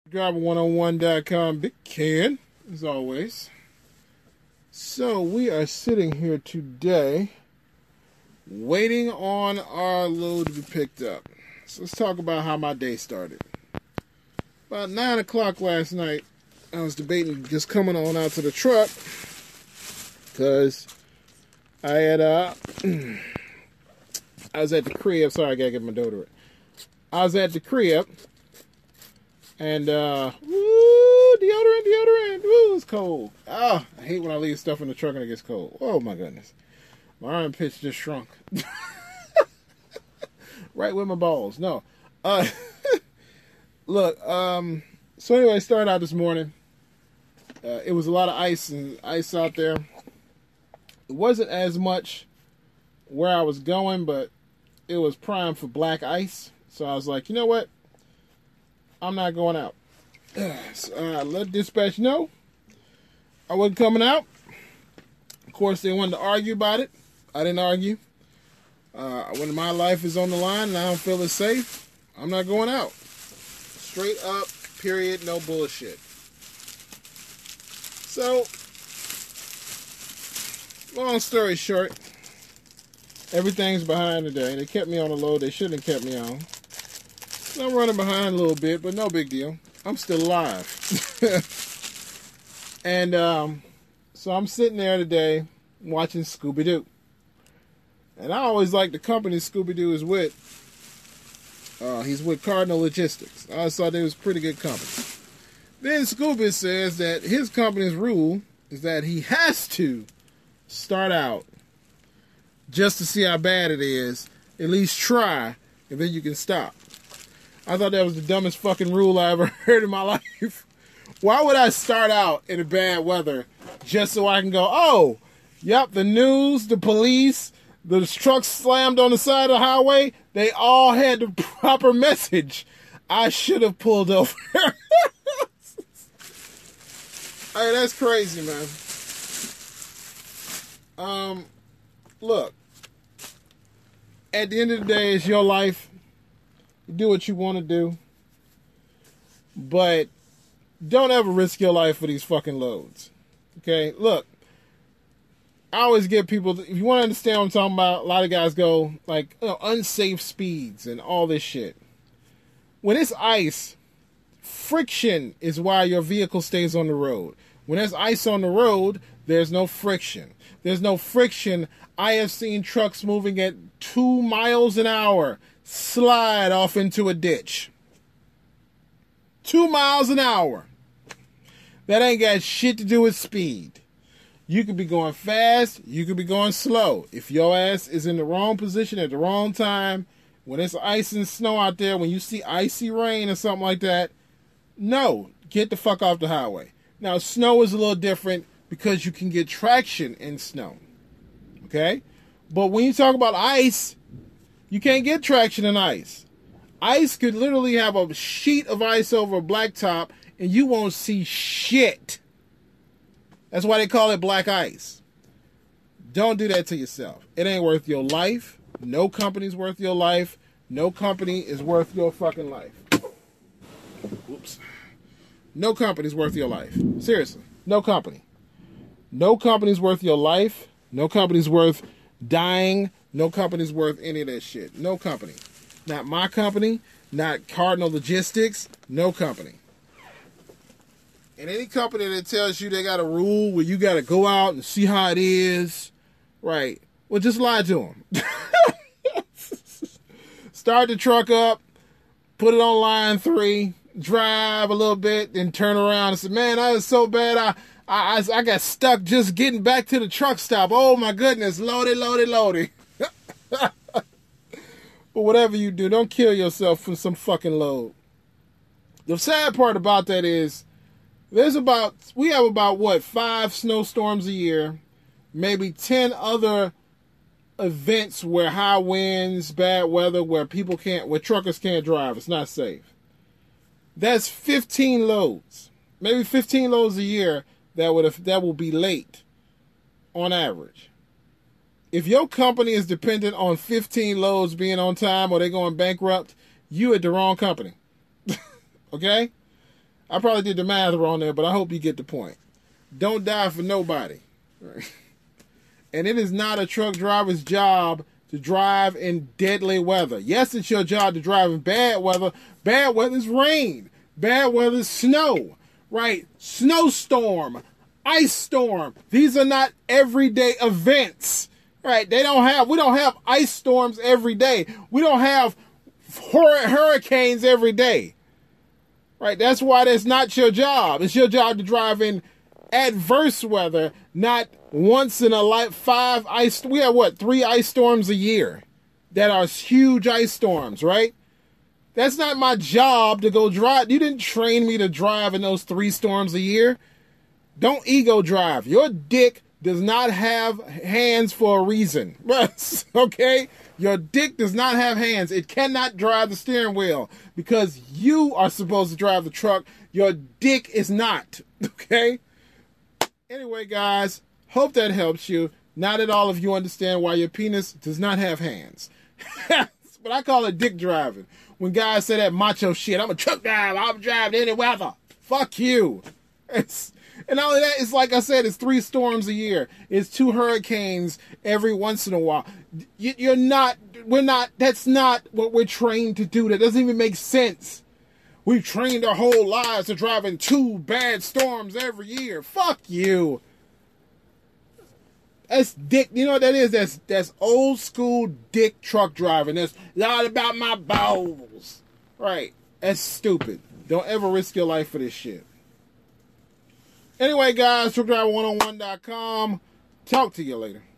Driver101.com, Big Ken, as always. So we are sitting here today waiting on our load to be picked up. So let's talk about how my day started. About 9 o'clock last night, I was debating just coming on out to the truck because I had I was at the crib. Sorry, I gotta get my deodorant. I was at the crib and deodorant, woo, it's cold. Oh, I hate when I leave stuff in the truck and it gets cold. Oh my goodness, my armpits just shrunk. Right with my balls. No, look. So anyway, I started out this morning. It was a lot of ice out there. It wasn't as much where I was going, but it was prime for black ice. So I was like, you know what? I'm not going out. So I let dispatch know I wasn't coming out. Of course, they wanted to argue about it. I didn't argue. When my life is on the line and I don't feel it's safe, I'm not going out. Straight up, period, no bullshit. So, long story short, everything's behind today. They kept me on the load they shouldn't have kept me on. I'm running behind a little bit, but no big deal. I'm still alive. And so I'm sitting there today watching Scooby-Doo. And I always like the company Scooby-Doo is with. He's with Cardinal Logistics. I thought they was pretty good company. Then Scooby says that his company's rule is that he has to start out just to see how bad it is. At least try, and then you can stop. I thought that was the dumbest fucking rule I ever heard in my life. Why would I start out in a bad weather just so I can go, oh, yep, the news, the police, the trucks slammed on the side of the highway, they all had the proper message. I should have pulled over. Hey, that's crazy, man. Look, at the end of the day, it's your life. You do what you want to do. But don't ever risk your life for these fucking loads. Okay? Look, I always get people, if you want to understand what I'm talking about, a lot of guys go, like, unsafe speeds and all this shit. When it's ice, friction is why your vehicle stays on the road. When there's ice on the road, there's no friction. There's no friction. I have seen trucks moving at 2 miles an hour slide off into a ditch. 2 miles an hour. That ain't got shit to do with speed. You could be going fast, you could be going slow. If your ass is in the wrong position at the wrong time, when it's ice and snow out there, when you see icy rain or something like that, no, get the fuck off the highway. Now, snow is a little different because you can get traction in snow. Okay? But when you talk about ice, you can't get traction in ice. Ice could literally have a sheet of ice over a blacktop and you won't see shit. That's why they call it black ice. Don't do that to yourself. It ain't worth your life. No company's worth your life. No company is worth your fucking life. Whoops. No company's worth your life. Seriously. No company. No company's worth your life. No company's worth dying. No company's worth any of that shit. No company. Not my company. Not Cardinal Logistics. No company. And any company that tells you they got a rule where you got to go out and see how it is, right, well, just lie to them. Start the truck up, put it on line 3, drive a little bit, then turn around and say, man, that was so bad, I got stuck just getting back to the truck stop. Oh, my goodness, loaded. But whatever you do, don't kill yourself for some fucking load. The sad part about that is, we have about 5 snowstorms a year, maybe 10 other events where high winds, bad weather, where truckers can't drive. It's not safe. That's 15 loads, maybe 15 loads a year that will be late on average. If your company is dependent on 15 loads being on time or they're going bankrupt, you at the wrong company. Okay? I probably did the math wrong there, but I hope you get the point. Don't die for nobody. And it is not a truck driver's job to drive in deadly weather. Yes, it's your job to drive in bad weather. Bad weather is rain. Bad weather is snow. Right? Snowstorm. Ice storm. These are not everyday events. Right? We don't have ice storms every day. We don't have hurricanes every day. Right? That's why that's not your job. It's your job to drive in adverse weather, not once in a life. We have 3 ice storms a year that are huge ice storms, right? That's not my job to go drive. You didn't train me to drive in those 3 storms a year. Don't ego drive. Your dick does not have hands for a reason. Okay? Your dick does not have hands. It cannot drive the steering wheel because you are supposed to drive the truck. Your dick is not. Okay? Anyway, guys, hope that helps you. Not that all of you understand why your penis does not have hands. But I call it dick driving. When guys say that macho shit, I'm a truck driver, I'm driving any weather. Fuck you. And all of that is, like I said, it's 3 storms a year. It's 2 hurricanes every once in a while. That's not what we're trained to do. That doesn't even make sense. We've trained our whole lives to drive in 2 bad storms every year. Fuck you. That's dick. You know what that is? That's old school dick truck driving. That's not about my balls. Right. That's stupid. Don't ever risk your life for this shit. Anyway, guys, truckdriver101.com. Talk to you later.